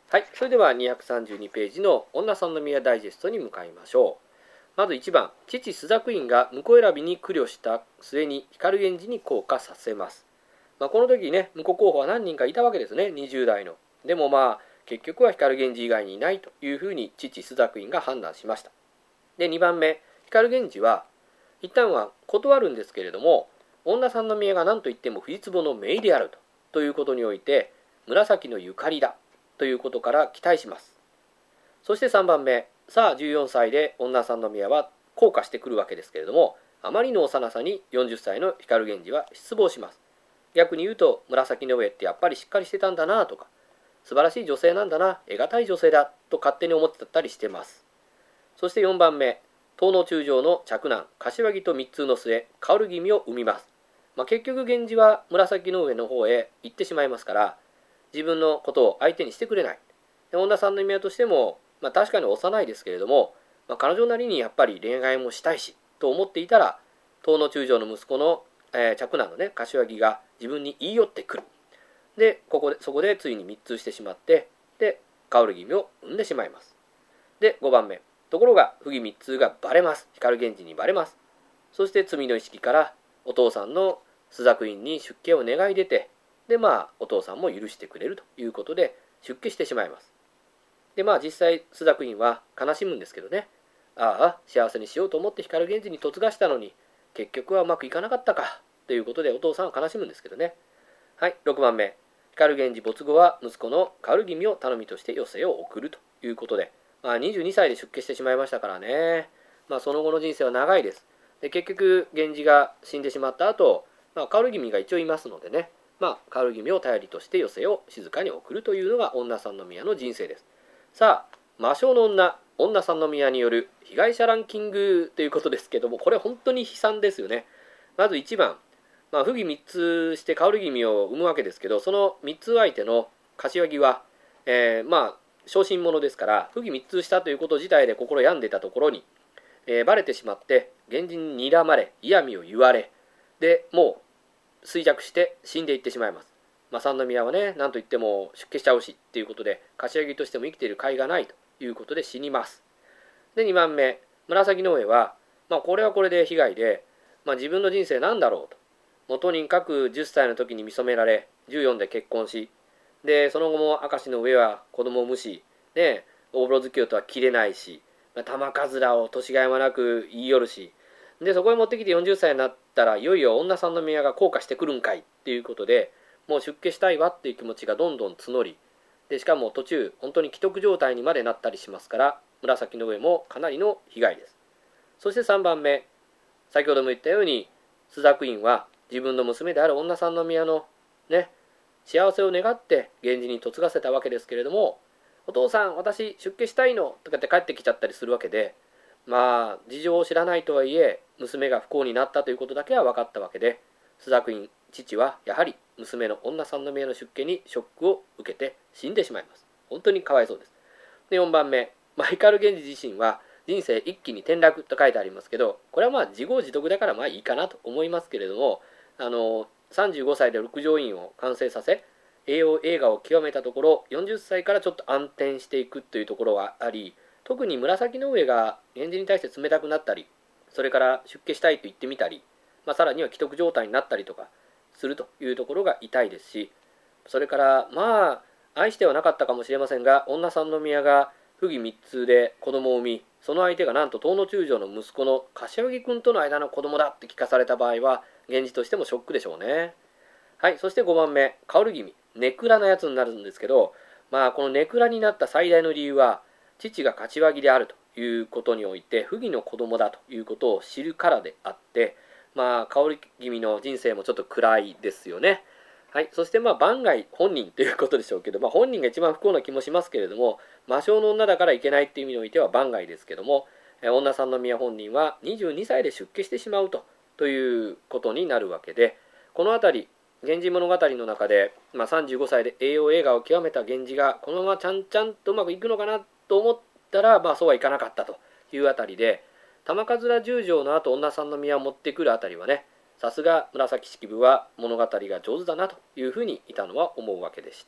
はい、それでは232ページの女三宮ダイジェストに向かいましょう。まず1番、父朱雀院が婿選びに苦慮した末に光源氏に降下させます。この時ね、婿候補は何人かいたわけですね、20代の。でも結局は光源氏以外にいないというふうに父朱雀院が判断しました。で、2番目、光源氏は一旦は断るんですけれども、女三宮が何と言っても藤壺の姪であるということにおいて、紫のゆかりだということから期待します。そして3番目、さあ14歳で女三宮は降下してくるわけですけれども、あまりの幼さに40歳の光源氏は失望します。逆に言うと、紫の上ってやっぱりしっかりしてたんだなとか、素晴らしい女性なんだな、得難い女性だと勝手に思ってたりしてます。そして4番目、東の中将の嫡男柏木と密通の末、薫君を生みます。結局源氏は紫の上の方へ行ってしまいますから、自分のことを相手にしてくれない。女三宮としても、確かに幼いですけれども、彼女なりにやっぱり恋愛もしたいしと思っていたら、東の中将の息子の、嫡男のね柏木が自分に言い寄ってくる。でそこでついに密通してしまって、で薫君を産んでしまいます。で5番目、ところが不義密通がバレます。光源氏にバレます。そして罪の意識からお父さんの朱雀院に出家を願い出て、でお父さんも許してくれるということで出家してしまいます。で実際朱雀院は悲しむんですけどね、ああ幸せにしようと思って光源氏に嫁がしたのに結局はうまくいかなかったかということでお父さんは悲しむんですけどね。はい、6番目、光源氏没後は息子の薫君を頼みとして余生を送るということで、22歳で出家してしまいましたからね。その後の人生は長いです。で結局源氏が死んでしまった後、薫君が一応いますのでね、薫君を頼りとして余生を静かに送るというのが女三宮の人生です。さあ、魔性の女三宮による被害者ランキングということですけども、これ本当に悲惨ですよね。まず1番、不義密通して薫君を産むわけですけど、その密通相手の柏木は、小心者ですから、不義密通したということ自体で心病んでいたところに、バレてしまって源氏に睨まれ嫌味を言われ、でもう衰弱して死んでいってしまいます。三宮はね、何と言っても出家しちゃうしっていうことで、柏木としても生きている甲斐がないということで死にます。で2番目、紫の上は、これはこれで被害で、自分の人生なんだろうと、とにかく10歳の時に見初められ14で結婚し、でその後も明石の上は子供を産むし、大風呂月夜とは切れないし、玉桂を年がいもなく言い寄るし、でそこへ持ってきて40歳になったらいよいよ女三宮が降下してくるんかいっていうことで、もう出家したいわっていう気持ちがどんどん募り、でしかも途中本当に既得状態にまでなったりしますから、紫の上もかなりの被害です。そして3番目、先ほども言ったように朱雀院は自分の娘である女三宮のね幸せを願って源氏に嫁がせたわけですけれども、お父さん私出家したいのとかって帰ってきちゃったりするわけで、事情を知らないとはいえ娘が不幸になったということだけは分かったわけで、朱雀院父はやはり娘の女三宮の出家にショックを受けて死んでしまいます。本当にかわいそうです。で4番目、光源氏自身は人生一気に転落と書いてありますけど、これは自業自得だからいいかなと思いますけれども、35歳で六条院を完成させ栄養映画を極めたところ、40歳からちょっと暗転していくというところがあり、特に紫の上が源氏に対して冷たくなったり、それから出家したいと言ってみたり、さらには既得状態になったりとかするというところが痛いですし、それから愛してはなかったかもしれませんが、女三宮が不義密通で子供を産み、その相手がなんと東の中将の息子の柏木君との間の子供だって聞かされた場合は、源氏としてもショックでしょうね。はい、そして5番目、薫君、ネクラなやつになるんですけど、このネクラになった最大の理由は、父が柏木であるということにおいて不義の子供だということを知るからであって、薫君の人生もちょっと暗いですよね。はい、そして番外本人ということでしょうけど、本人が一番不幸な気もしますけれども、魔性の女だからいけないっていう意味においては番外ですけども、女三宮本人は22歳で出家してしまうということになるわけで、この辺り源氏物語の中で、35歳で栄養映画を極めた源氏がこのままちゃんとうまくいくのかなと思ったら、そうはいかなかったというあたりで、玉桂十条の後女三宮を持ってくるあたりはね、さすが紫式部は物語が上手だなというふうにいたのは思うわけでした。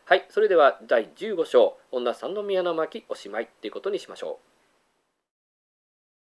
はい、それでは第15章女三宮の巻おしまいということにしましょう。